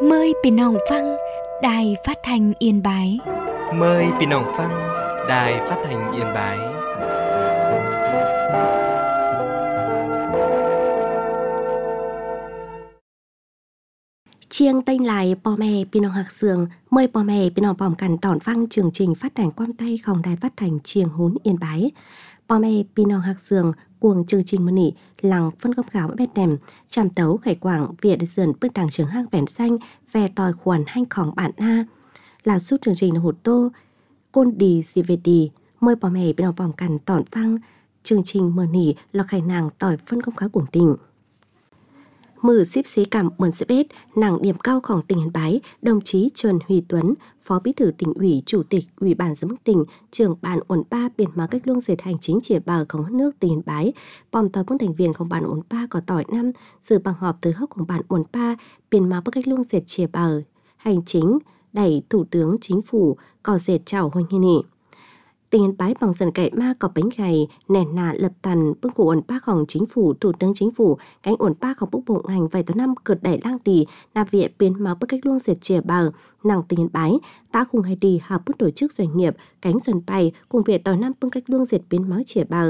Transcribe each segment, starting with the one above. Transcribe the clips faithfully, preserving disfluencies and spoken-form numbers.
Mờiพี่น้องฟังđài phát thanh Yên Bái. Mời พี่น้องฟัง đài phát thanh Yên Bái. Chiêng tênh lại bò mè พี่น้องหักเสือง mời bò mè พี่น้องพร้อมกันตอนฟังchương trình phát thanh quang tayของđài phát thanh Chiêng Hún Yên Bái. Bò mè พี่น้องหักเสือง cuồng chương trình mân nỉ lằng phân công gạo bét đèm chạm tấu khải quảng việt dườn bước đằng trường hang vẻn xanh về tòi khuẩn hanhของbạn na là suốt chương trình là hột tô côn đi gì về đi mời bò mè พี่น้องพร้อมกันตอนฟังchương trình mân nỉ là khải nàng tòi phân công khá cuồng tình. Mử xếp xế cảm mượn xếp ết, nàng điểm caoของtỉnh Yên Bái, đồng chí Trần Huy Tuấn, Phó Bí thư tỉnh ủy, Chủ tịch Ủy ban giám đốc tỉnh, trưởng ban uẩn ba biển má cách luông dệt hành chính chìa bờของnước tỉnh Yên Bái, bòm tòi bước thành viênของban uẩn ba có tỏi năm, dự bằng họp từ hốcของban uẩn ba biển má bước cách luông dệt chìa bờ hành chính, đẩy Thủ tướng Chính phủ có dệt chào hoành hi nỉ. Tỉnh Yên Bái bằng dần cậy ma có bánh gầy, nền nạ lập tần, bưng của uẩn baของchính phủ, thủ tướng chính phủ, cánh uẩn baของbức bộ ngành vài tấn năm cượt đẩy lang đi, nà viện biến máu bước cách luông dệt chìa bờ, nàng tỉnh Yên Bái, ta khung hay đi hợp bức tổ chức doanh nghiệp, cánh dần bay, cùng viện tỏi năm bưng cách luông dệt biến máu chìa bờ.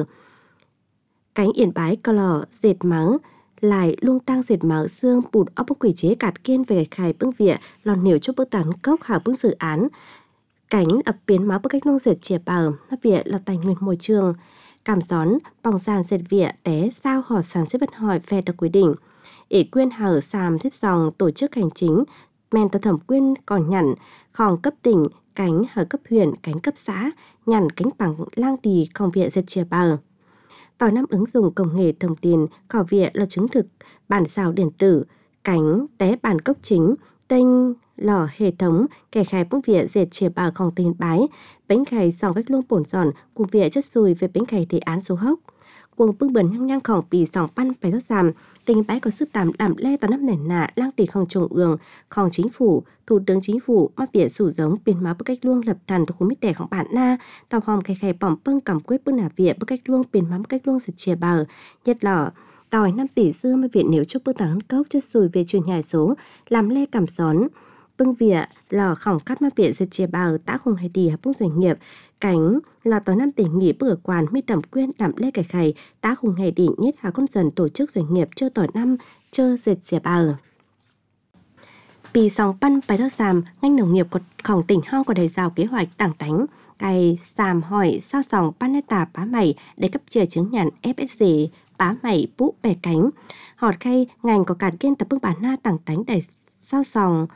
Cánh Yên Bái có lò dệt máu, lại lung tăng dệt máu xương bụt ốc bức quỷ chế cạt kiên về khai bưng viện, lòn nhiều chút bức tán cốc hợp bưng dự án. Cánh ập biến máu bước cách luông dệt chìa bờ, nó viện là tài nguyên môi trường. Cảm gión, bòng sàn dệt viện té sao họ sản xuất vật hỏi về được quy định. Ý quyên hở xàm tiếp dòng tổ chức hành chính, men tờ thẩm quyên còn nhằn, khòng cấp tỉnh, cánh hở cấp huyện, cánh cấp xã, nhằn cánh bằng lang đi không viện dệt chìa bờ. Tỏi năm ứng dụng công nghệ thông tin, khảo viện là chứng thực, bản sao điện tử, cánh té bản cốc chính, tên lò hệ thống kẻ khai bưng viện dệt chìa bờของtỉnh Yên Bái, bánh khai dòng cách luông bổn giòn cùng viện chất xùi về bánh khai đề án số hốc. Cuồng bưng bẩn nhăng nhăngของปีสองพันไปทดgiảm, tỉnh Yên Bái có sức tạm đảm lê tòa năm nền nạ lang tỷของtrung ương,ของchính phủ, thủ tướng chính phủ mắc viện sử giống biến máu bức cách luông lập thần thuộc khu mít đẻของbạn na, tàu hòm khai khai bỏng bưng cầm quyết bưng nả viện bức cách luông biến máu bức cách luông dệt chìa bờ, nhất lọ. Tỏi năm tỷ xưa mà viện nếu chúc bức tảng cốc chất xùi về truyền nhải số, làm lê cảm gión. Bưng viện lò khổng cắt mà viện dệt chìa bờ đã không hay đi hợp bưng doanh nghiệp. Cánh là tối năm tỉnh nghỉ bữa quản mi tẩm quyên làm lê cải khải đã không hay đi nhất hà con dần tổ chức doanh nghiệp chơi tỏi năm chơi dệt chìa bờ.ปีสองพันไปทดgiảm, ngành nông nghiệpของtỉnh Hao có đề rào kế hoạch tảng đánh, cày xàm hỏi sao dòng pan hecta bá mày để cấp chìa chứng nhận ép ét xê bá mày bũ bè cánh. Họt khay ngành có cản kiên tập bưng bản na tảng đánh để sao dòng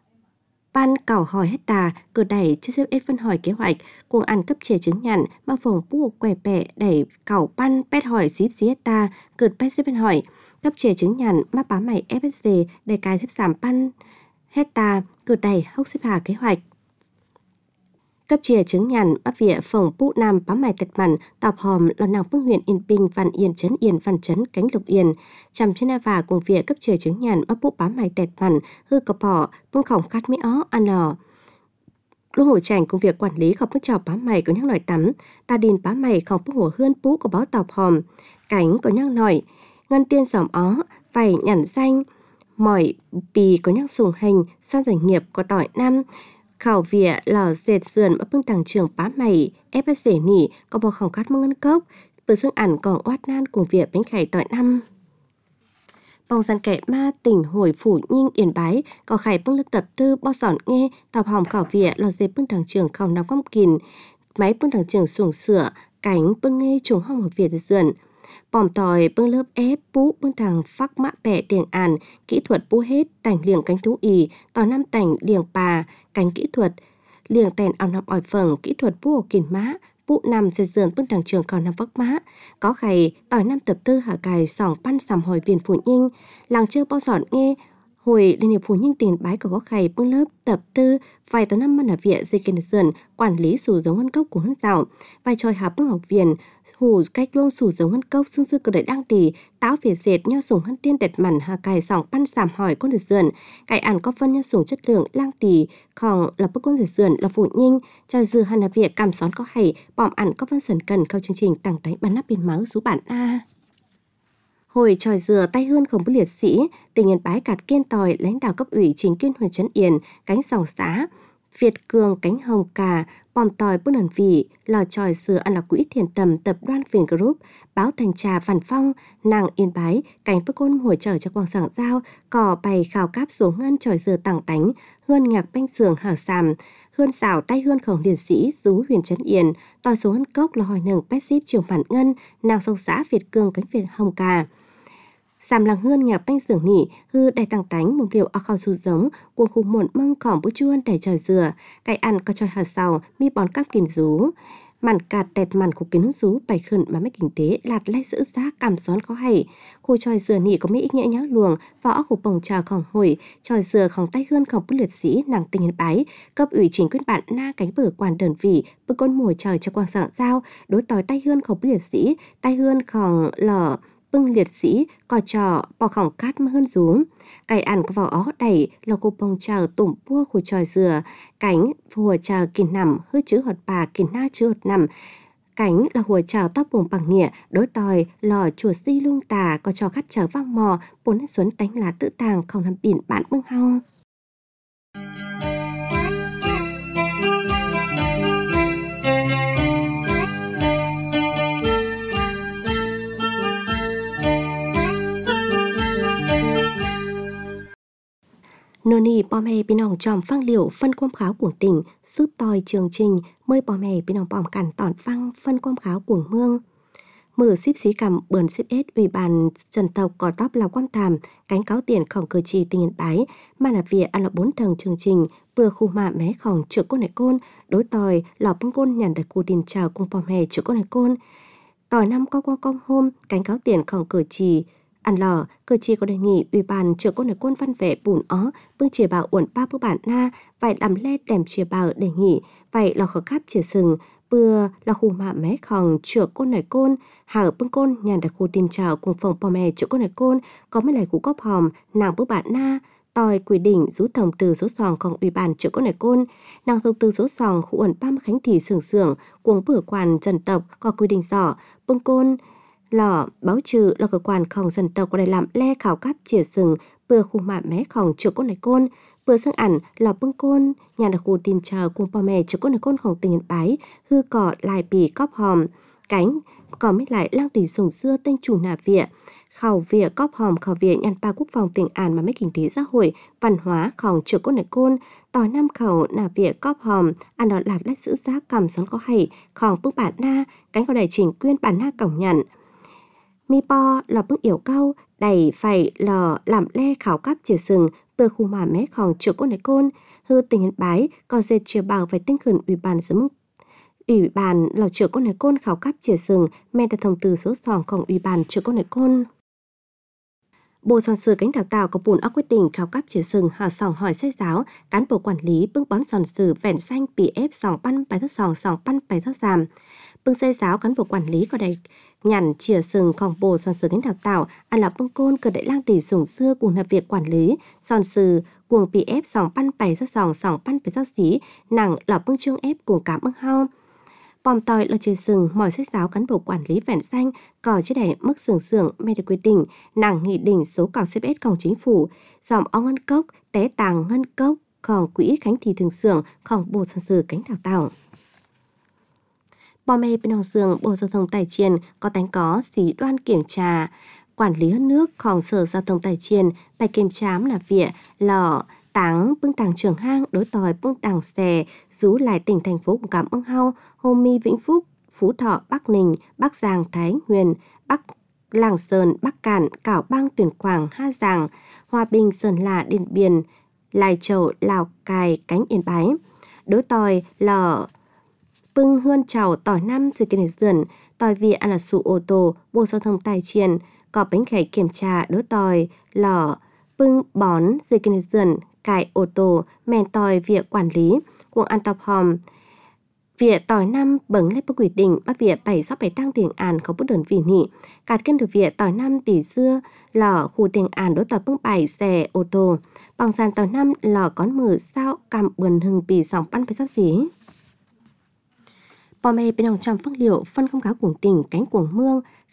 ban cảo hỏi hecta cử đẩy chiếc xếp ết phân hỏi kế hoạch cuồng ăn cấp chìa chứng nhận mà phồng bũ quẻ bẹ đẩy cảo ban pét hỏi díp dí hecta cử pét xếp phân hỏi cấp chìa chứng nhận mà bá mày ép ét xê để cài xếp giảm ban hecta cử đẩy hốc xếp hà kế hoạch. Cấp chìa chứng nhận bác viện phòng bũ nam bám mài tật mặn tọp hòm là nàng phương huyện Yên Bình Văn Yên Trấn Yên Văn Trấn Cánh Lục Yên chăm trên na và cùng viện cấp chìa chứng nhận bác bũ bám mài tật mặn hư cọp bỏ phương khổng khát mỹ ó ăn lò lúc hồi chảnh cùng việc quản lý không bước chào bám mài có nhắc nổi tắm ta điền bám mài không bước hồ hươn bũ của báo tọp hòm cánh có nhắc nổi ngân tiên giỏm ó vảy nhẵn danh mỏi bì có nhắc sùng hình san doanh nghiệp có tỏi năm khảo viện lò dệt sườn ở bưng đằng trường bá mày ép ét xê nỉ có bò khổng cát mông ngân cốc bữa xương ẩn còn oát nan cùng viện bánh khải tỏi năm bòng sàn kẻ ma tỉnh hồi phủ nhinh Yên Bái có khải bưng lực tập tư bo sòn nghe tàu hòm khảo viện lò dệt bưng đằng trường khảo nắm quăm kìn máy bưng đằng trường xuồng sửa cánh bưng nghe trùng hong ở viện sườn bòm tỏi bưng lớp ép bú bưng đằng phắc mã bẻ tiền àn kỹ thuật bú hết tành liềng cánh thú ì tỏi năm tành liềng bà cánh kỹ thuật liềng tèn ao nằm ỏi phẳng kỹ thuật bú hồ kìn má bú nằm dệt dườn bưng đằng trường còn nằm vắc má có khày tỏi năm tập tư hạ cài sòng pan sầm hồi viền phủ nhinh làng chơi bao giòn nghe hồi liên hiệp phủ nhinh Tiền Bái có khày bưng lớp tập tư vài tấn năm mân ở viện dây kênh dườn quản lý sủ giống ngân cốc của hân dạo vai tròi hạ bưng học viện hủ cách luôn sủ giống ngân cốc xương sư cơ đợi đang tỉ táo việt dệt nho sủng hân tiên đẹp mặn hạ cài sòng pan sàm hỏi con dệt dườn cài ăn có phân nho sủng chất lượng lang tỉ còn là bức con dệt dườn là phủ nhinh cho dư hân ở viện cảm xón có hay bỏm ăn có phân sần cần theo chương trình tặng đánh bắn nắp biên máu số bản a Hồi tròi dừa tay hơn không có liệt sĩ, tỉnh Yên Bái cạt kiên tòi lãnh đạo cấp ủy chính quyền huyện Trấn Yên, cánh dòng xã, Việt Cường, cánh Hồng Cà, bòm tòi bút ẩn vị, lò tròi dừa ăn là quỹ thiền tầm tập đoàn Vingroup, báo Thành Trà Văn Phong, nàng Yên Bái, cánh bức côn hỗ trợ cho quang sảng giao, cò bày khảo cáp số ngân tròi dừa tặng tánh, hươn nhạc banh sườn hở sàm, hươn xảo tay hươn khổng liệt sĩ, rú huyền Trấn Yên, tòi số hân cốc là hỏi nừng pét ship chiều bản ngân, nàng sông xã Việt Cường, cánh Việt Hồng Cà. Sàm làng hươn nhạc banh sưởng nỉ hư đầy tăng tánh một liệu ở khao su giống cuồng khung muộn măng cỏm bút chuôn đầy tròi dừa cái ăn có tròi hạt sào mi bón cắp kìn rú màn cạt đẹp màn khu kiến hút rú bày khẩn mà mấy kinh tế lạt lấy giữ giá cảm xón khó hay khu tròi dừa nỉ có mấy ít nhẹ nhớ luồng võ khu bồng trà khổng hồi tròi dừa khổng tay hươn khổng bút liệt sĩ nàng tình Yên Bái cấp ủy chính quyền bạn na cánh bờ quản đơn vị bức con mồi tròi cho quang sảng giao đối tòi tay hươn khổng bút liệt sĩ tay hươn khổng lở bưng liệt sĩ cò trò bò khỏng cát mà hơn rúm cái ăn có vào ó đẩy là cô bông chờ tủm bua của tròi dừa cánh hùa chờ kìn nằm hư chữ hột bà kìn na chữ hột nằm cánh là hùa chờ tóc bùng bằng nhẹ đối tòi lò chùa si lung tà có trò khát chờ vang mò bốn xuống đánh lá tự tàng không làm bỉn bạn bưng hao. Nô nì bò mè bên ông tròm phăng liệu phân quam kháo cuồng tỉnh giúp tòi trường trình mơi bò mè bên ông bòm cằn tòn phăng phân quam kháo cuồng mương mở ship xí cầm bờn ship ết ủy ban dân tộc có tóc là quan tàm cánh cáo tiền khổng cử trì tỉnh Yên Bái mà là việc ăn là bốn tầng chương trình vừa khu mạ mé khổng chữa côn này côn đối tòi lò bưng côn nhằn đặc cù đình chào cùng bò mè chữa côn này côn tòi năm có quang công hôm cánh cáo tiền khổng cử trì ăn lò cử tri có đề nghị ủy ban trưởng côn này côn văn vệ bùn ó bưng chìa bảo uẩn ba bữa bản na vậy làm le đèm chìa bảo đề nghị vậy lò khở cáp chìa sừng bừa là khu mạ mé khòng trưởng côn này côn hở bưng côn nhàn đặc khu tin chào cùng phòng bò mè trưởng côn này côn có mấy lại cú cóp hòm nàng bữa bản na tòi quy định rú tổng từ số sòng còn ủy ban trưởng côn này côn nàng thông từ số sòng khu uẩn ba mươi khánh thị sưởng sưởng cuồng bữa quan dân tộc có quy định rõ bưng côn lò báo trừ là cơ quan khổng dân tộc có đây làm le khảo cáp chìa sừng bừa khu mạ mé khổng chữa côn này côn bừa xương ảnh lò bưng côn nhà đặc khu tin chờ cùng bò mè chữa côn này côn khổng tình Yên Bái hư cỏ lại bì cóp hòm cánh còn mới lại lang tỷ sùng xưa tên chủ nà vịa khảo vịa cóp hòm khảo vịa nhàn pa quốc phòng tỉnh An mà mấy kinh tế xã hội văn hóa khổng chữa côn này côn tòi năm khẩu nà vịa cóp hòm ăn đọt lạt lách giữ giá cầm xón có hay khổng bức bản na cánh có đầy chỉnh quyên bản na cổng nhận mi po là bức yểu cao đầy phải lò làm le khảo cáp chìa sừng bờ khu mà mé khòng chữa côn này côn hư tỉnh Yên Bái có dệt chìa bảo về tinh khẩn ủy ban sớm ủy ban lò chữa côn này côn khảo cáp chìa sừng men tại thông từ số sòngของủy ban chữa côn này côn Bộ Soạn sử cánh đào tạo có bùn óc quyết định khảo cáp chìa sừng hỏi sòng hỏi sách giáo cán bộ quản lý bưng bón soạn sử vẹn xanh pì ép sòng pan bài thất sòng sòng pan bài thất giảm bưng xây giáo cán bộ quản lý có đầy nhằn chìa sừngของBộ Soạn sử cánh đào tạo ăn là bưng côn cờ đại lang tỷ sủng xưa cùng là việc quản lý soạn sử cuồng pì ép sòng pan bài thất sòng sòng pan bài thất xí nặng là bưng trương ép cùng cả bưng hao bòm tòi là chìa sừng mỏi sách giáo cán bộ quản lý vẹn xanh cò chế đẻ mức sưởng sưởng mê được quyết định nàng nghị định số cò xếp ết còng chính phủ dòng ong ngân cốc té tàng ngân cốc còn quỹ khánh thị thường xưởngของBộ Soạn sử cánh đào tạo bò mê bên hồng sường Bộ Giao thông Tài Chiền có tánh có sĩ đoan kiểm tra quản lý hơn nướcของSở Giao thông Tài Chiền bài kiểm tra là việc lò táng bưng tàng trường hang đối tòi bưng tàng xè rú lại tỉnh thành phố của cảm ơn hao Hôm Mi Vĩnh Phúc Phú Thọ Bắc Ninh Bắc Giang Thái Nguyên Bắc Làng Sơn Bắc Cạn Cảo Bang Tuyển Quảng Ha Giang Hòa Bình Sơn La Điện Biên Lai Châu Lào Cai cánh Yên Bái đối tòi lò bưng hươn chào tỏi năm dự kiến dần tòi vì ăn là sụ ô tô Bộ Giao thông Tài Chiền có bánh khẩy kiểm tra đối tòi lò bưng bón dự kiến dần cải ô tô men tòi việc quản lý cuồng an tọp hòm việc tòi năm bứng lấy bức quy định bắt việc bảy sáu bảy tăng tiền an có bút đơn vị nị cạt kênh được việc tòi năm tỷ xưa lò khu tiền an đối tòi bưng bảy xe ô tô bằng sàn tòi năm lò con mở sao cầm bườn hừng bì sòng pan với sắp xí bò mè bên đồng trong phân liệu phân không cáo cuồng tỉnh cánh cuồng mương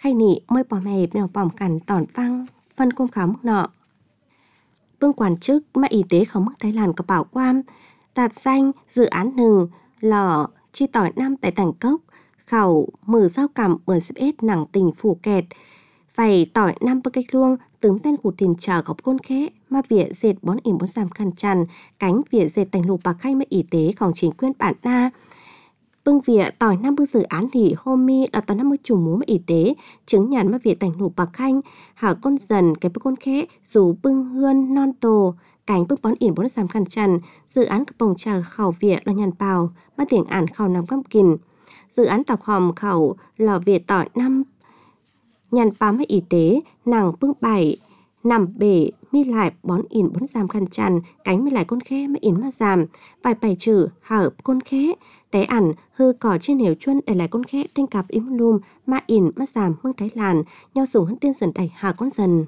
hay nị mới bỏ mẹ nào bỏng cằn tỏn văng phân công khảo mức nọ. Vương quản chức mà y tế không mức Thái Lan có bảo quan đạt danh dự án nừng lò chi tỏi năm tại thành cốc khẩu mở giao cảm bởi xếp ết nặng tình phủ kẹt phải tỏi năm bơ cách luông tướng tên của tiền chờ gọc côn khế mà vỉa dệt bón ỉm bốn giảm khăn chăn cánh vỉa dệt thành lục bạc khay mà y tếของchính quyền bản na bưng vỉa tỏi năm bưng dự án thì hôm mi là tỏi năm mươi chủ múa mà y tế chứng nhận mà vỉa thành lục bạc khanh hảo con dần cái bơ côn khế dù bưng hươn non tổ cánh bưng bón ỉm bốn giảm khăn chăn dự án cặp bồng chờ khảo vỉa là nhàn bào mà tiếng án khảo nằm căm kìn dự án tọc hòm khẩu lò vỉa tỏi năm nhàn bám với y tế nàng bưng bảy nằm bể mi lại bón ỉn bốn giảm khăn chăn cánh mi lại con khế mà ỉn mà giảm vài bài trừ hở con khế té ẩn hư cỏ trên nẻo chuân để lại con khế thanh cặp im lùm mà ỉn mà giảm mương Thái Lan nhau dùng hơn tiên dần đẩy hà con dần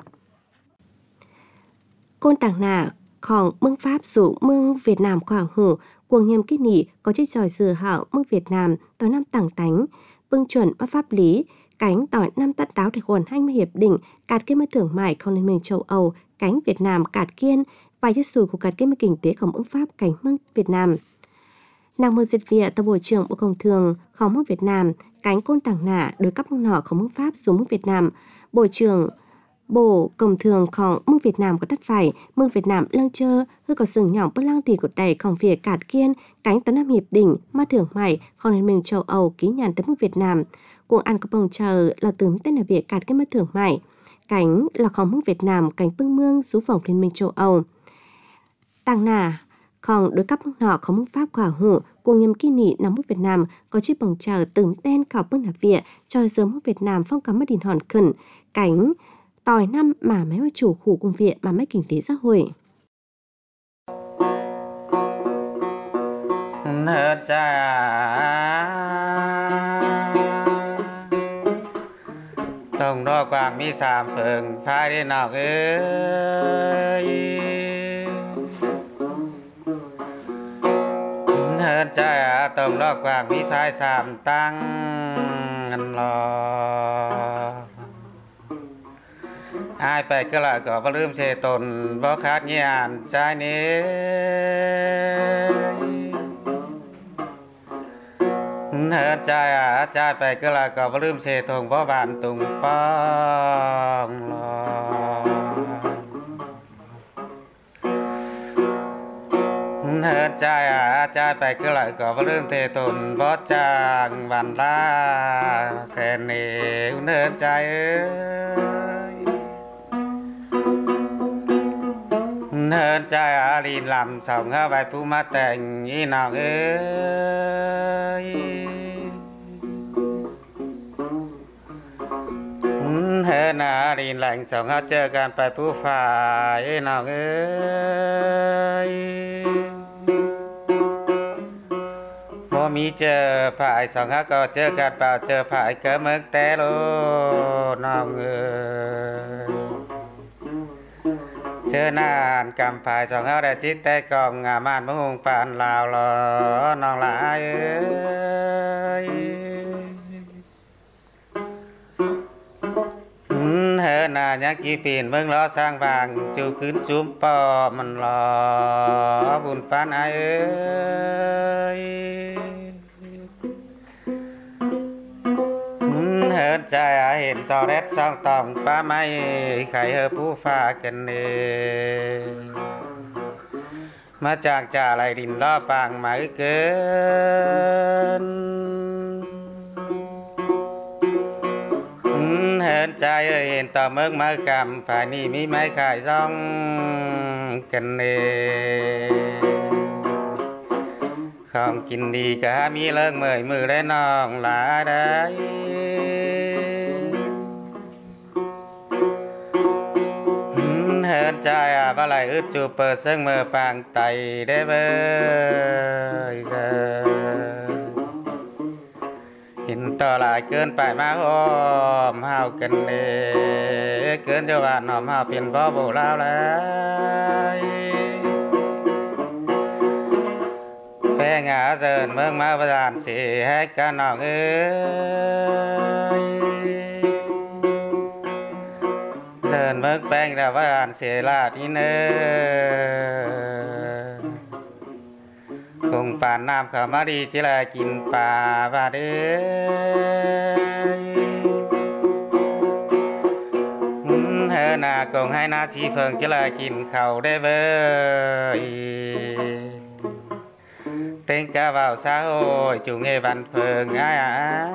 côn tàng nàของmương Pháp dụ mương Việt Nam khỏa hủ cuồng nhầm kích nỉ có chiếc tròi dừa hảo mương Việt Nam tối năm tảng tánh bưng chuẩn bất pháp lý cánh tỏi năm tất đáo để nguồn hai mươi hiệp định cạt kiên mới thưởng mại không liên minh châu Âu cánh Việt Nam cạt kiên vài chiếc sùi của cạt kiên mới kinh tếของmương Pháp cánh mương Việt Nam nàng mương diệt Việt tờ bộ trưởng bộ công thươngของmương Việt Nam cánh côn tàng nả đối cấp mương nỏของmương Pháp xuống mương Việt Nam bộ trưởng Bộ Công Thươngของmương Việt Nam có đất phải mương Việt Nam lăng chơ hư có sừng nhỏ bất lăng tỷ của đầyของviệc cạt kiên cánh tấn năm hiệp đỉnh mà thưởng mại không liên minh châu Âu ký nhàn tới mương Việt Nam cuồng ăn có bồng chờ là tướng tên là việc cạt kiên mà thưởng mại cánh làของmương Việt Nam cánh bưng mương xú vòng liên minh châu Âu tàng nàของđối cấp mương nọของmương Pháp khỏa hủ cuồng nhầm kỳ nị nằm mương Việt Nam có chiếc bồng chờ tướng tên khảo bưng là việc cho sớm mương Việt Nam phong cắm mất đỉnh hòn khẩn cánh tỏi năm mà mấy chủ khu công viện mà mấy kinh tế xã hội. Hết cha tổng đo quảng mi sàm phường phai đi nào ơi hết cha tổng đo quảng mi sai sàm tăng ngân lò aiไปก็ละก็บ่ลืมเสตนบ่ขาดญาณใจนี้เฮ็ดใจอาใจไปก็ละก็บ่ลืมเสทงบ่บานตุงป้องลอเฮ็ดใจอาใจไปก็ละก็บ่ลืมเสตนบ่จางวันลาแสนนี้เฮ็ดใจเอ้ยเนินใจอาลีนลำสองเข้าไปผู้มาแต่งยี่นอกเอ้ยเฮินอาลีนแหล่งสองเข้าเจอกันไปผู้ฝ่ายนอกเอ้ยพอมีเจอฝ่ายสองเข้าก็เจอกันเปล่าเจอฝ่ายเกิดเมืองแต่โลนอกเอ้ยเชิญนานกำภายสองเฮาได้จิตแต่กองงามานมะฮงปานลาวลอน้องหลายเอ้ยเฮนายักกี่ปีนเบิ่งล้อสร้างบางจูขึ้นจุ้มปอมันรอบุญปานไอเอ้ยเฮิดใจเห็นต่อแรดสองตองป้าไม่ไข่เฮอผู้ฟ้ากันเองมาจากจ่าไหลดินล่อปางหมายเกินเฮิดใจเห็นต่อเมืองมากำฝ่ายนี้มีไม้ขายซ่องกันเองของกินดีก็มีเลิกเมื่อยมือได้น้องหลาได้เฮิดใจอ่ะบ่ไหลอึดจูเปิดซึ่งมือปางไตได้เบยเกิเห็นต่อหลายเกินไปมาหอมเฮากันเด้เกินจะหวานหอมเฮาเป็นพ่อโบราณแล้วแพงอาเซินเมืองมาประสานสิให้กันน้องเอ้ย Dần bước bánh đã bắt hàn xế là đi nơ cùng bà nam khả má đi chỉ là kín bà và đế hơ nà cùng hai na xí phường chỉ là kín khẩu đế vơi tên ca vào xã hội chủ nghề văn phường ai à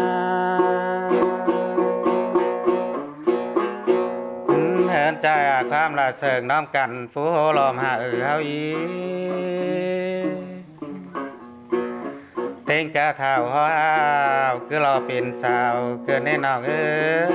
hơn trai àความlà sờnน้อมกันฟูโหลอมหาอือเฮาอีเต็งกะเท่าฮาวคือรอเป็นสาวเกินแน่นอนเอ้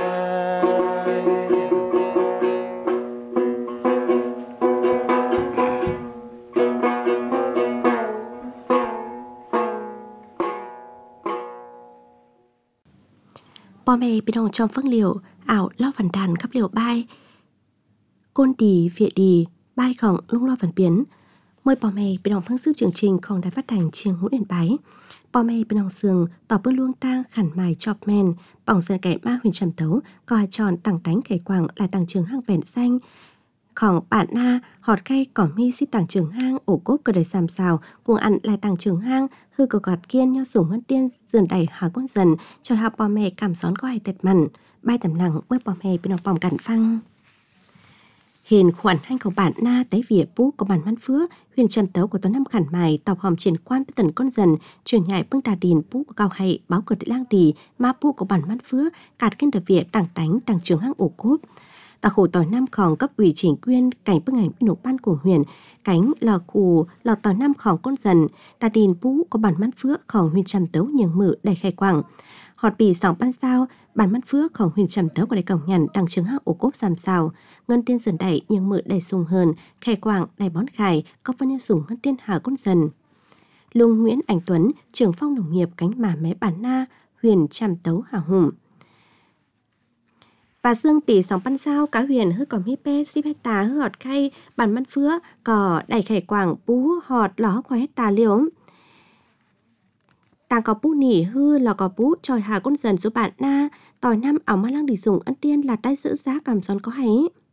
พ่อแม่พี่น้องชมฟังเหลียวอ่าวเล่าฝันดันครับเหลียวบายCôn đi, Việt đi, bài khổng lung lo phản biến. Mời bò mẹ bên đồng phương sức chương trìnhของđài phát thanh Chiêng Hún Yên Bái. Bò mẹ bên đồng sường tỏ bước luông tang khẩn mài chọc men, bỏng sơn kẻ ma huyền trầm tấu, coi tròn tặng tánh kẻ quảng là tặng trường hang vẹn xanh. Khổng bản na, họt cây cỏ mi xí tặng trường hang, ổ cốp cơ đầy xàm xào, cùng ăn lại tặng trường hang, hư cờ gọt kiên nhau sủng ngân tiên, dườn đầy hà con dần, cho học bò mẹ cảm xón coi tệt mặn. Bài tầm nặng mời bò mẹ bên đồng bỏng cẩn phăng. Hiện khoản hành của bản na tới vỉa bú của bản văn phứa, huyền trầm tấu của tuần năm khẩn mài tọc hòm triển quan với tần con dần, truyền nhại bưng trà đìn bú của cao hay, báo cờ địa lang đì, ma bú của bản văn phứa, cạt kinh đợt vỉa tảng tánh, tảng trường hang ổ cốp. Tà khổ tỏi năm khòng cấp ủy chỉnh quyên, cảnh bức ảnh bên nộp ban của huyền, cánh lò khủ, lò tỏi năm khòng con dần, trà đìn bú của bản văn phứa, khòng huyền trầm tấu nhường mở đầy khai quảng. Họt bì sòng ban sao, bản mắt phướcของhuyền trầm tấu của đại cổng nhằn đằng trường hang ổ cốp giảm xào, ngân tiên dần đẩy nhưng mự đầy sùng hờn, khai quảng đầy bón khải, có phân yêu sủng ngân tiên hà con dần. Lung Nguyễn Anh Tuấn, trưởng phong nông nghiệp cánh mà mé bản na, huyền trầm tấu hà hùng. Và dương bì sòng ban sao, cá huyền hư còm hi pê, ship hecta hư họt khay, bản mắt phước, cỏ đầy khai quảng, bú họt ló khoai hecta liễu. Tàng có bú nỉ hư là có bú tròi hà con dần số bạn na, tỏi năm ảo ma lăng đi dùng ân tiên là tay giữ giá cảm xón có hay.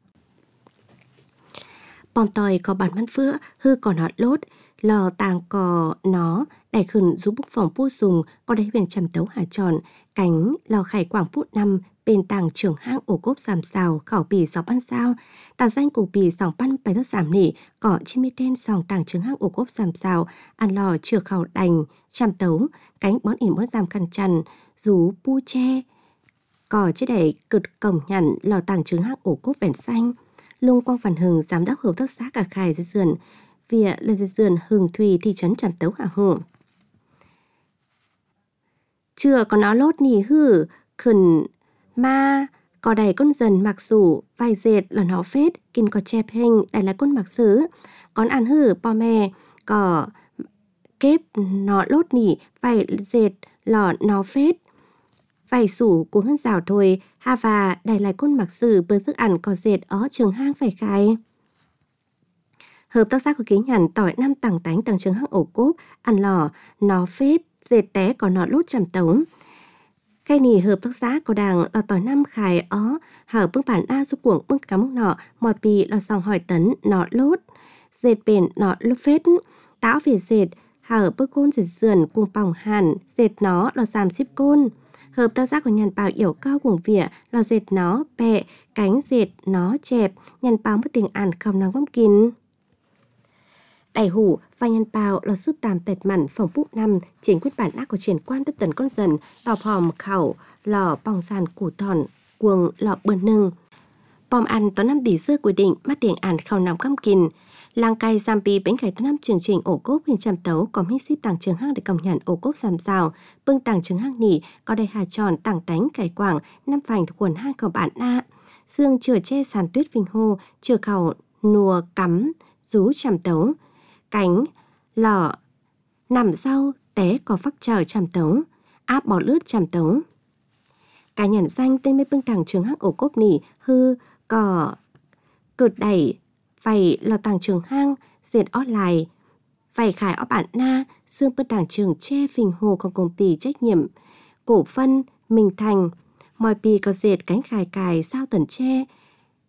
Bòm tỏi có bản văn phữa hư còn họt lốt, lò tàng có nó đẩy khẩn rú búc phòng bú dùng có đáy huyền trầm tấu hà tròn, cánh lò khải quảng bút năm bên tàng trưởng hang ổ cốp giảm xào khảo bì sòng ban sao, tàng danh của bì sòng ban bài thất giảm nỉ có chim mi tên sòng tàng trưởng hang ổ cốp giảm xào, ăn lò chừa khảo đành chăm tấu cánh bón ỉn bón giảm khăn chằn rú pu che cỏ chế đẩy cực cổng nhằn lò tàng trưởng hang ổ cốp vẻn xanh. Lung Quang Phản Hừng giám đốc hợp tác xã cả khải dưới sườn vỉa là dưới sườn Hừng Thùy thị trấn Trạm Tấu Hà Hồ. Chưa có nó lốt nỉ hư khẩn ma có đầy con dần mặc rủ vài dệt là nó phết kinh có chẹp hình đây là con mặc sứ con ăn hư po mè có kép nó lốt nỉ vài dệt lò nó phết vài sủ của hơn rào thôi ha và đây là con mặc sử bữa thức ăn có dệt ở trường hang phải khai. Hợp tác xã của ký nhằn tỏi năm tảng tánh tầng trường hang ổ cốp ăn lò nó phết dệt té có nó lốt chầm tống. Cái nì hợp tác xã có đàng lò tỏi năm khải ó hở bưng bản a su cuồng bưng cắm nọ mò bì lò sòng hỏi tấn nó lốt dệt bền nó lốt phết táo về dệt hở bưng côn dệt sườn cùng bỏng hàn dệt nó lò giảm xíp côn. Hợp tác xã của nhằn bào yểu cao cuồng vỉa lò dệt nó bẹ cánh dệt nó chẹp nhằn bào mất tình ản không nắng bóng kín. Đẩy hủ và nhằn bào lò súp tàm tẹt mặn phòng bụng năm chính quyết bản ác của triển quan tất tần con dần tọp hòm khẩu lò bòng sàn củ thòn cuồng lò bươn nưng. Bòm ăn có năm đỉ xưa quy định mắt tiền ản không nằm căm kín. Làng cày giam bì bánh cải năm chương trình ổ cốp huyền trầm tấu có mít ship tàng trường hang để cổng nhàn ổ cốp giảm rào bưng tàng trường hang nỉ có đầy hà tròn tàng tánh cải quảng năm phành thuộc quần hang cầu bản na xương chừa che sàn tuyết vinh hô chừa khẩu nùa cắm rú trầm tấu cánh lọ nằm sau té có phắc chờ trầm tấu áp bỏ lướt trầm tấu cả nhận danh tên mê bưng tàng trường hang ổ cốp nỉ hư cỏ cợt đẩy vậy là tàng trường hang dệt ót lại vậy khải ót bản na xương bên tàng trường che phình hồของcông ty trách nhiệm cổ phân Minh Thành mọi bì có dệt cánh khải cài sao tần che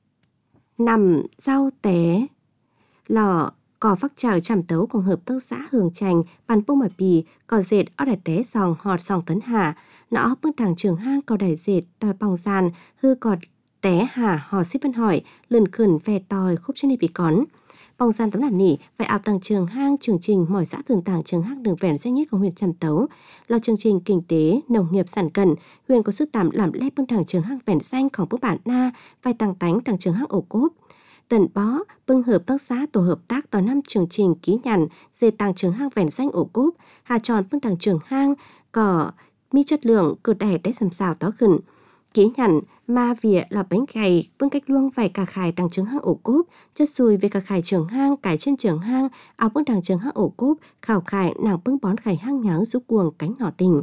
nằm rau té lò cò phát trào chảm tấu cùng hợp tác xã Hường Chành bàn bông mà bì cò dệt ở đại té dòng họt dòng tấn hà nó bước thẳng trường hang cò đẩy dệt tòi bòng sàn hư cò té hà hò xích vân hỏi lườn khẩn ve tòi khúc trên đi bị cón bòng sàn tấm là nỉ phải ảo tầng trường hang chương trình mỏi xã tường tảng trường hang đường vẻn danh nhất của huyện Trạm Tấu lo chương trình kinh tế nông nghiệp sản cẩn huyện có sức tạm làm lép bước thẳng trường hang vẻn danhของผู้bản na vai tăng tánh thẳng trường hang ổ cốp tần bó bưng hợp tác xã tổ hợp tác tòa năm chương trình ký nhằn dệt tàng trường hang vẻn danh ổ cốp hà tròn bưng thẳng trường hang cỏ mi chất lượng cửa đẻ đáy sầm xào tó khẩn ký nhằn ma vỉa là bánh gầy bưng cách luông vài cà khải đằng trường hang ổ cốp chất xùi về cà khải trường hang cải trên trường hang áo bưng đằng trường hang ổ cốp khảo khải nàng bưng bón khải hang nháo rú cuồng cánh nhỏ tình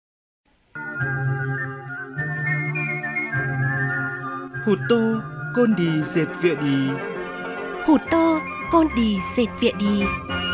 hụt tô côn đi dệt vịa đi hụt tô côn đi dệt vịa đi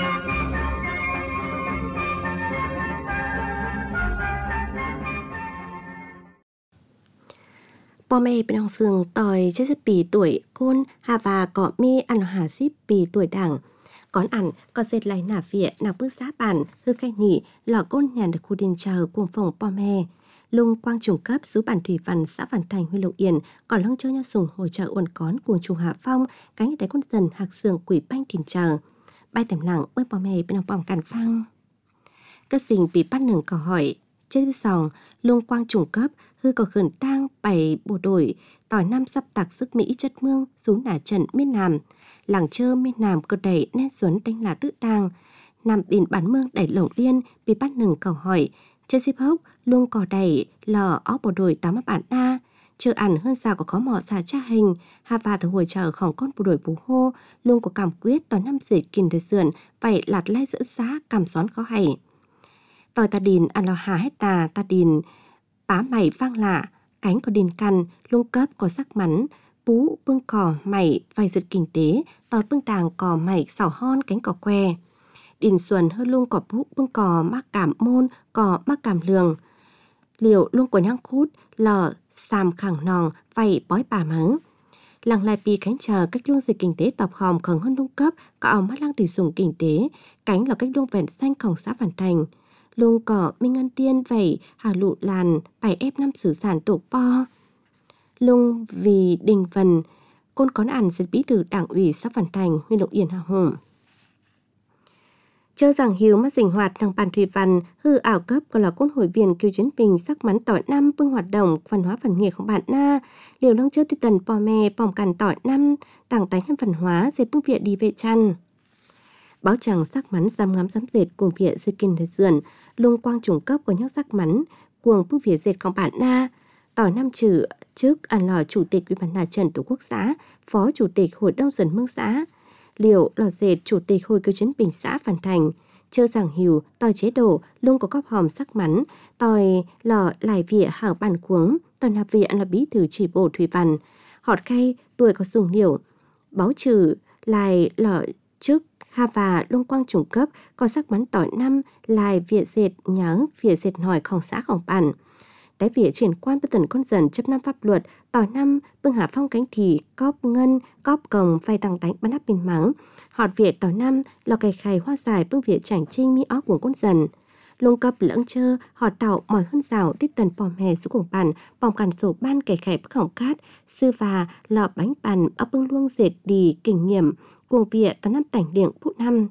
bò mê bên ông sương tòi chết rất bì tuổi côn hà và cọ mi ăn hà xíp bì tuổi đảng Cón ăn, có dệt lại nả vịa, nạc bước giá bản, hư khai nỉ, lò côn nhàn được khu đình chờ cùng phòng bò mè. Lung quang trùng cấp xứ bản thủy văn xã Văn Thành huyện Lộc Yên, còn lông cho nhau sùng hỗ trợ uẩn cón cuồng trùng hạ phong, cánh đáy con dần hạc sườn quỷ banh thìn chờ. Bay tầm lặng bơi bò mè bên lòng bòm càn phăng. Các sinh bị bắt nừng câu hỏi, chết với sòng, lung quang trùng cấp, hư có khẩn tang bảy bộ đội, tỏi năm sắp tạc sức Mỹ chất mương, xuống nả trận miền Nam. Làng chơ miền Nam cơ đẩy nét xuân đánh là tự tang. Nam đìn bán mương đẩy lộng liên, bị bắt nừng câu hỏi, chết xếp hốc, lung cò đẩy, lò óc bộ đội tám bản A. Chờ ẩn hơn sao có khó mỏ xà cha hình, hà và từ hồi chờของcon bộ đội bố hô, lung có cảm quyết tỏi năm dệt kìm thời sườn, vậy lạt lai giữa giá cảm xón khó hay. Tỏi ta đìn ăn lò hà hết tà, ta đìn bá mày vang lạ, cánh có đìn căn, lung cấp có sắc mắn, bú bưng cỏ mày vài giật kinh tế, tỏi bưng đàng cỏ mày xảo hon cánh cỏ que. Đìn xuân hơn lung cỏ bú bưng cỏ mắc cảm môn, cỏ mắc cảm lường. Liệu lung của nhang cút, lò xàm khẳng nòng, vay bói bà mớ. Làng lại bì cánh chờ cách luông dịch kinh tế tọc hòm khẩn hơn lung cấp, có ảo mắt lăng đi dùng kinh tế, cánh là cách luông vẹn xanh khổng xã Văn Thành. Lung cỏ minh ngân tiên vẩy, hà lụ làn, bảy ép năm sử sản tổ po. Lung vì đình vần, côn cón ăn dịch bí thư đảng ủy xã Văn Thành, huyện Lộc Yên Hà Hùng. Chơ rằng hiếu mắt sinh hoạt năng bản thủy văn hư ảo cấp còn là côn hội viên cựu chiến binh sắc mắn tỏi năm bưng hoạt động văn hóa văn nghệ của bạn na liều lăng chơ tít tần pò mè pòm cằn tỏi năm tàng tánh văn hóa dệt bưng viện đi vệ chăn báo chẳng sắc mắn giam ngắm giám dệt cùng viện dệt kinh thời dườn lung quang trùng cấp của nhắc sắc mắn cuồng bưng viện dệt của bạn na tỏi năm chữ trước ăn lò chủ tịch ủy ban mặt trận tổ quốc xã phó chủ tịch hội đông dân mương xã Liệu lò dệt chủ tịch hội cựu chiến binh xã Văn Thành, chơ giảng hiu, tỏi chế độ, lung có cóp hòm sắc mắn, tỏi lò lại vỉa hảo bản cuống, tỏi nạp vỉa là bí thư chỉ bộ thủy văn, họt khay, tuổi có dùng liệu, báo trừ, lại lò trước, ha và lung quang trùng cấp, có sắc mắn tỏi năm, lại vỉa dệt nhớ, vỉa dệt nòiของxãของbản. Đáy vỉa triển quan bất tần con dần chấp năm pháp luật, tỏi năm, bưng hạ phong cánh thì, cóp ngân, cóp cồng, vay tăng đánh bắn áp bên mắng. Họt vỉa tỏi năm, lò cày khay hoa dài bưng vỉa chảnh trinh mi óc của con dần. Lung cấp lẫng chơ, họt tạo, mỏi hơn rào, tích tần pòm hè xuống cùng bàn, pòm cằn sổ ban cày khay bức hỏng cát, sư và, lò bánh bàn, ốc bưng luông dệt đi, kinh nghiệm, cuồng vỉa tỏi năm tảnh điện phụ năm.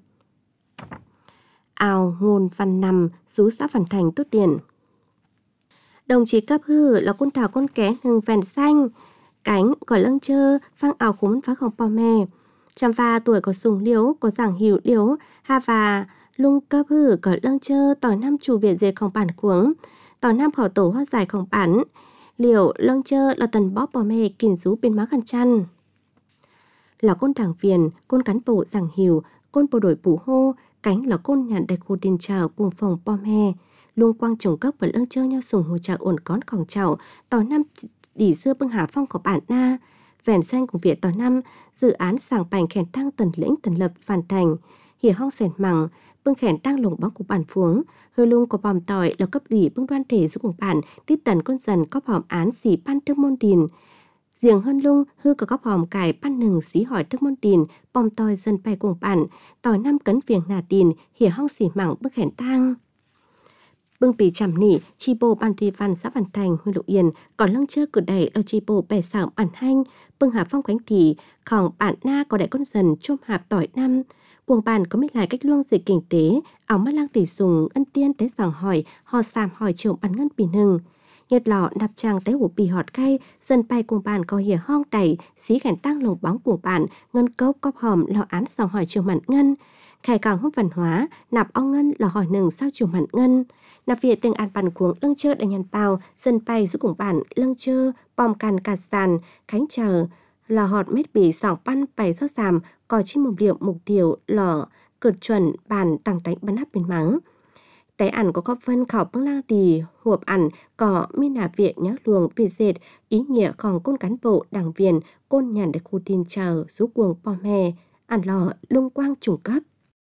Ào, ngôn văn năm, rú xã Văn Thành tốt tiền. Đồng chí cấp hư là con thảo con ké hừng vèn xanh, cánh gọi lăng chơ, phang ảo khốn phá khổng pò mè. Chăm pha tuổi có sùng liếu, có giảng hiểu liếu, ha và lung cấp hư gọi lăng chơ, tỏi năm chủ viện dệt khổng bản cuống, tỏi năm khảo tổ hoa dài khổng bản, liều lăng chơ là tần bóp pò mè kìm rú bên má khăn chăn. Là con đảng viên, con cán bộ giảng hiểu, con bộ đội bù hô, cánh là con nhận đại khu đình trào cùng phòng pò mè. Lung quang trùng cấp và lưng chơ nhau sùng hồ trà ổn cónของchảo, tỏi năm đỉ xưa bưng hạ phong của bản na, vẻn xanh của Việt tỏi năm, dự án sảng bành khèn tăng tần lĩnh tần lập Văn Thành, hỉa hong sèn mằng, bưng khèn tăng lồng bóng của bản phuống, hơ lung của bòm tỏi là cấp ủy bưng đoan thể giúp cùng bản, tít tần con dần có bòm án xỉ ban thương môn đìn, Riêng hơn lung hư có góc hòm cải pan nừng xí hỏi thức môn đìn, bom tòi dân bay cùng bản, tòi năm cấn viếng nà đìn, hỉa hong xỉ mảng bức hẹn tang. Bưng bì chằm nỉ, chi bộ ban tuy văn xã Văn Thành, huyện Lục Yên, còn lưng chơ cử đẩy ở chi bộ bè sảo bản hanh, bưng hạ phong cánh thị, khòng bản na có đại con dần chôm hạp tỏi năm. Cuồng bản có mấy lại cách luông dịch kinh tế, áo mắt lang tỷ dùng, ân tiên tế giảng hỏi, hò sàm hỏi trộm bắn ngân bì nừng. Nhật lọ nạp trang tế hủ bì họt cay, dân bay cuồng bản có hỉa hong đẩy, xí khảnh tăng lồng bóng cuồng bản, ngân cốc cóp hòm lọ án giảng hỏi trường mặn ngân. Khải càng hút văn hóa, nạp ong ngân lò hỏi nừng sao trường mặn ngân. Nạp việt từng an bản cuồng lưng chơ đại nhàn bào, dân bay giữ cùng bản lưng chơ, bom càn cạt sàn, khánh chờ, lò họt mết bì sòng pan bày thoát giảm, có trên một liệu mục tiêu lò, cực chuẩn bản tăng đánh bắn áp bên mắng. Tế ảnh có góp phân khảo băng lang tì, hộp ảnh có miên nà viện nhớ luồng việt dệt, ý nghĩa còn côn cán bộ, đảng viên, côn nhàn để khu tin chờ, rú cuồng bò mè, ảnh lò lung quang trùng cấp.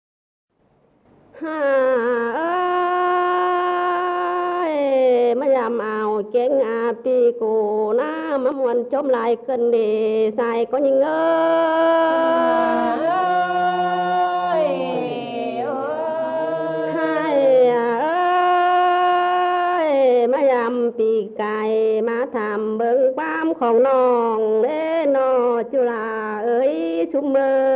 Mà làm ảo kén à pi cổ na mà muốn chôm lại cân để xài có những ơi hai ơi mà làm pi cài mà tham bưng bám không nòng để nó chú là ơi sum mơ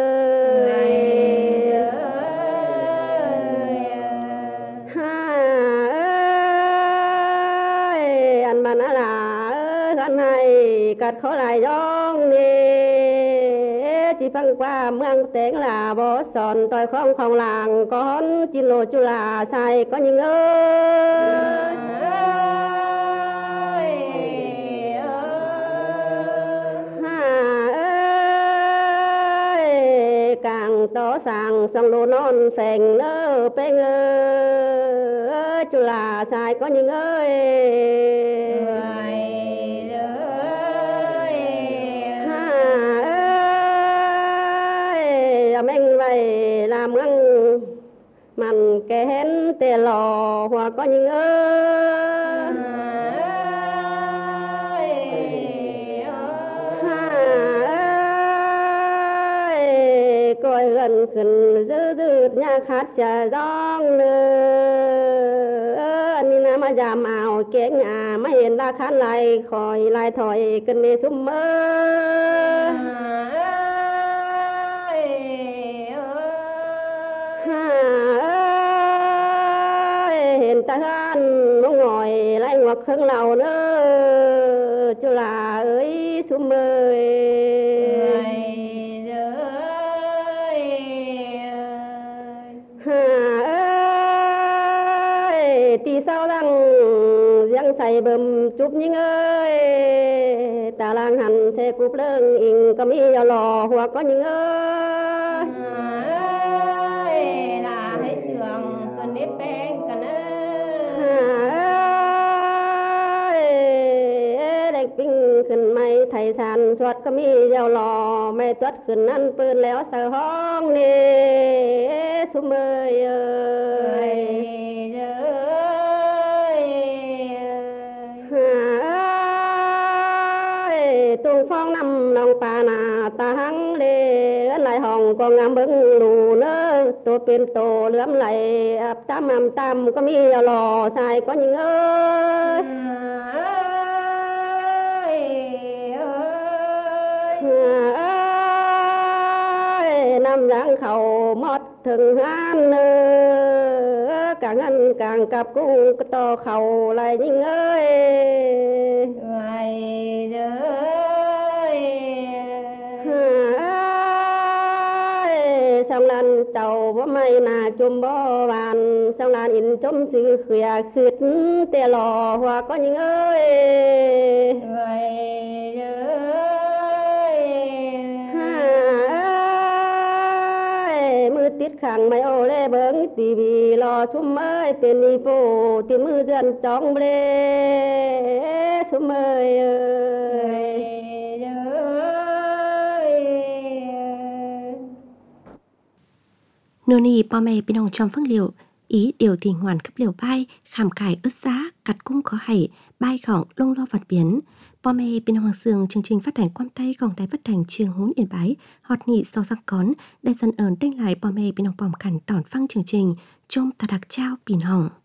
cắt khó lại giông nè chỉ phăng qua mương tiếng là bó sòn tôi không không làng con chỉ lô chú là sai có những ơi ơi càng to sang sông lô non phèn nơ bê ngơ chú là sai có những ơi mình vậy làm ngăn mình kén tê lò hoặc có những ơi coi gần gần dư dư nhà khát xà giông nữa anh nam mà giảm ảo kén nhà mà hiện ra khát lại khỏi lại thổi cần đi sum mơ ta gan mong ngồi lại ngoặc khưng lầu nữa chú là ơi sum ơi ơi tí sao răng răng say bầm chụp những ơi ta lang hành xe cúp lưng in có mi vào lò hoặc có những ơi là hết sườn cần nếp bén cầnขึ้นไม่ไทยสันสวดก็มีเจ้าหล่อไม่ตวดขึ้นนั่นปืนแล้วใส่ห้องนี่สุมเอ้ยเอ้ยเอ้ยตุงฟ้องน้ำนองปานาตาหังเล่ไหลห้องก็งามเบิ้งดูเนอตัวเป็นโตเหลื่อมไหลอับตามอับตามก็มีเจ้าหล่อใส่ก็ยิงเอ้ยน้ำรังเขาหมดถึงห้านเนื้อcàng ăn càng cặp cung to khẩu lại những ơi ngày ơi xong lan tàu bó mây nà chôm bó bàn xong lan in chôm sự khỉa khít tê lò hoa có những ơi ngày ơi tiết khẳng mày ô lê bớng tì vì lò xung ơi tên đi phố tiền mưa dân chóng bê xung ơi ơi nô nì bò mè bên ông trong phương liệu ý điều thì ngoan cấp liều bay khảm cải ướt giá cắt cung khó hảy bay khỏng lông lo vật biến bò mẹ bên hoàng sương chương trình phát hành quan tay còn đài phát hành trường hún yên bái hot nhị so răng cón đại dân ơn tên lại bò mẹ bên hoàng bòm khẩn tỏn phăng chương trình chôm ta đặc trao pin hỏng